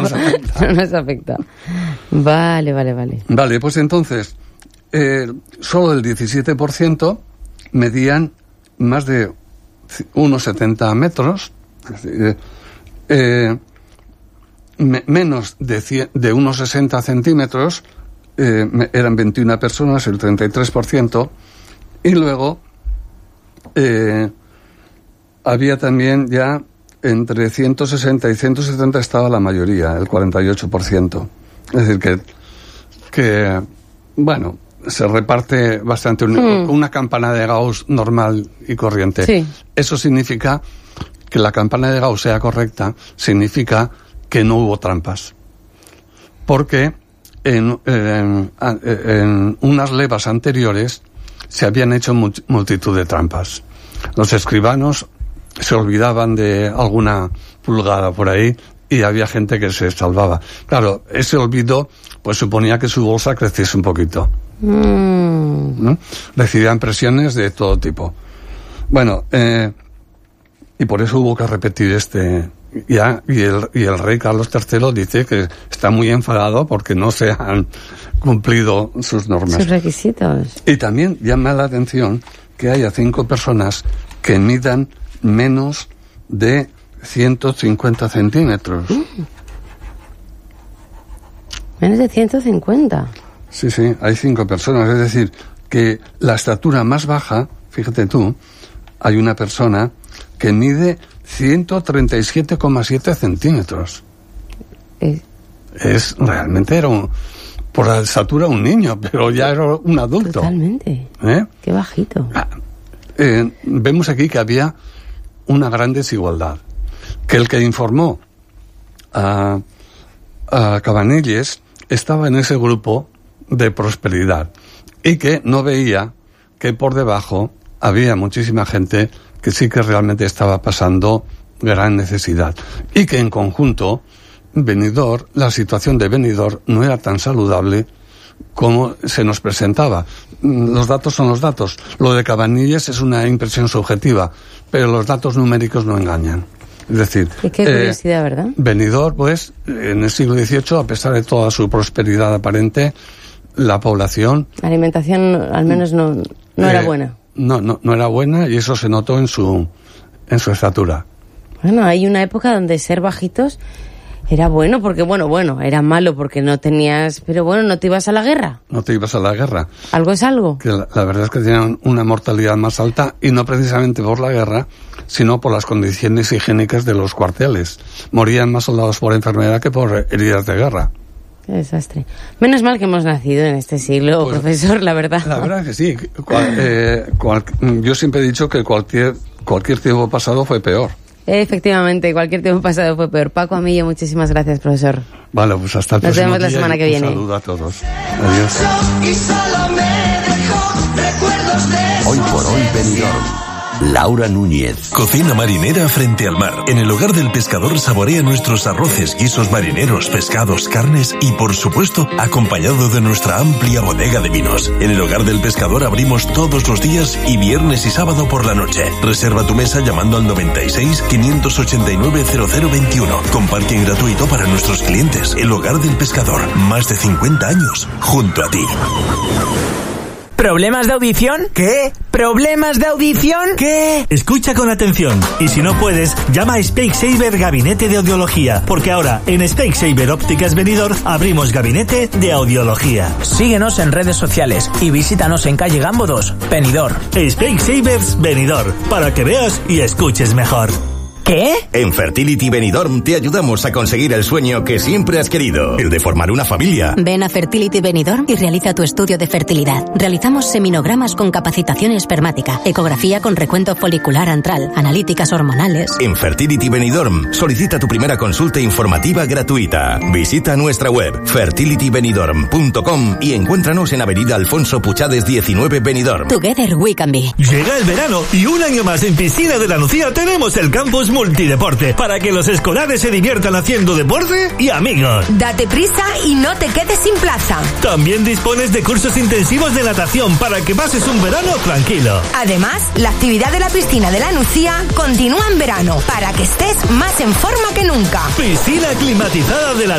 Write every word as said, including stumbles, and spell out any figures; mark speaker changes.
Speaker 1: nos afecta.
Speaker 2: No nos afecta. Vale, vale, vale.
Speaker 1: Vale, pues entonces, eh, solo el diecisiete por ciento medían más de unos setenta metros, eh, eh, me, menos de, cien, de unos sesenta centímetros, eh, me, eran veintiuna personas, el treinta y tres por ciento, y luego eh, había también ya entre ciento sesenta y ciento setenta estaba la mayoría, el cuarenta y ocho por ciento. Es decir, que, que bueno, se reparte bastante un, mm. una campana de Gauss normal y corriente.
Speaker 2: Sí.
Speaker 1: Eso significa que la campana de Gauss sea correcta, significa que no hubo trampas. Porque en, en, en unas levas anteriores se habían hecho multitud de trampas. Los escribanos se olvidaban de alguna pulgada por ahí y había gente que se salvaba. Claro, ese olvido pues suponía que su bolsa creciese un poquito. Mm. ¿No? Recibían presiones de todo tipo. Bueno, eh, y por eso hubo que repetir este ya, y el, y el rey Carlos tercero dice que está muy enfadado porque no se han cumplido sus normas.
Speaker 2: Sus requisitos.
Speaker 1: Y también llama la atención que haya cinco personas que midan menos de ciento cincuenta centímetros.
Speaker 2: Mm. Menos de ciento cincuenta.
Speaker 1: Sí, sí, hay cinco personas. Es decir, que la estatura más baja, fíjate tú, hay una persona que mide ciento treinta y siete coma siete centímetros.
Speaker 2: Eh.
Speaker 1: Es, realmente era un, por la estatura un niño, pero ya era un adulto.
Speaker 2: Totalmente.
Speaker 1: ¿Eh?
Speaker 2: Qué bajito.
Speaker 1: Ah, eh, vemos aquí que había una gran desigualdad. Que el que informó a, a Cabanilles estaba en ese grupo de prosperidad y que no veía que por debajo había muchísima gente que sí que realmente estaba pasando gran necesidad y que en conjunto Benidorm, la situación de Benidorm no era tan saludable como se nos presentaba. Los datos son los datos. Lo de Cabanilles es una impresión subjetiva, pero los datos numéricos no engañan. Es decir,
Speaker 2: y qué curiosidad, eh, ¿verdad?
Speaker 1: Benidorm, pues, en el siglo dieciocho, a pesar de toda su prosperidad aparente, la población...
Speaker 2: La alimentación, al menos, no, no eh, era buena.
Speaker 1: No, no, no era buena y eso se notó en su, en su estatura.
Speaker 2: Bueno, hay una época donde ser bajitos era bueno, porque bueno, bueno, era malo porque no tenías... Pero bueno, no te ibas a la guerra.
Speaker 1: No te ibas a la guerra.
Speaker 2: Algo es algo.
Speaker 1: Que la, la verdad es que tenían una mortalidad más alta y no precisamente por la guerra, sino por las condiciones higiénicas de los cuarteles. Morían más soldados por enfermedad que por heridas de guerra.
Speaker 2: Qué desastre. Menos mal que hemos nacido en este siglo, pues, profesor, la verdad.
Speaker 1: La verdad es que sí. Cual, eh, cual, yo siempre he dicho que cualquier, cualquier tiempo pasado fue peor.
Speaker 2: Efectivamente, cualquier tiempo pasado fue peor. Paco Amillo, muchísimas gracias, profesor.
Speaker 1: Vale, pues hasta el
Speaker 2: Nos
Speaker 1: próximo
Speaker 2: vemos la
Speaker 1: día
Speaker 2: semana
Speaker 1: y
Speaker 2: que viene.
Speaker 1: Un saludo a todos. Adiós.
Speaker 3: Hoy por hoy, Benidorm. Laura Núñez.
Speaker 4: Cocina marinera frente al mar. En el Hogar del Pescador saborea nuestros arroces, guisos marineros, pescados, carnes y, por supuesto, acompañado de nuestra amplia bodega de vinos. En el Hogar del Pescador abrimos todos los días y viernes y sábado por la noche. Reserva tu mesa llamando al noventa y seis, quinientos ochenta y nueve, cero cero veintiuno. Con parking gratuito para nuestros clientes. El Hogar del Pescador. Más de cincuenta años junto a ti.
Speaker 5: ¿Problemas de audición? ¿Qué? ¿Problemas de audición? ¿Qué? Escucha con atención. Y si no puedes, llama a Speaksaver Gabinete de Audiología. Porque ahora, en Speaksaver Ópticas Benidorm, abrimos Gabinete de Audiología.
Speaker 6: Síguenos en redes sociales y visítanos en calle Gambo dos, Benidorm.
Speaker 5: Speaksavers Benidorm, para que veas y escuches mejor.
Speaker 6: ¿Qué?
Speaker 3: En Fertility Benidorm te ayudamos a conseguir el sueño que siempre has querido, el de formar una familia.
Speaker 7: Ven a Fertility Benidorm y realiza tu estudio de fertilidad. Realizamos seminogramas con capacitación espermática, ecografía con recuento folicular antral, analíticas hormonales.
Speaker 3: En Fertility Benidorm solicita tu primera consulta informativa gratuita. Visita nuestra web fertility benidorm punto com y encuéntranos en Avenida Alfonso Puchades diecinueve, Benidorm.
Speaker 7: Together we can be.
Speaker 5: Llega el verano y un año más en Piscina de la Nucía tenemos el campus multideporte para que los escolares se diviertan haciendo deporte y amigos.
Speaker 8: Date prisa y no te quedes sin plaza.
Speaker 5: También dispones de cursos intensivos de natación para que pases un verano tranquilo.
Speaker 8: Además, la actividad de la piscina de la Nucía continúa en verano para que estés más en forma que nunca.
Speaker 5: Piscina climatizada de la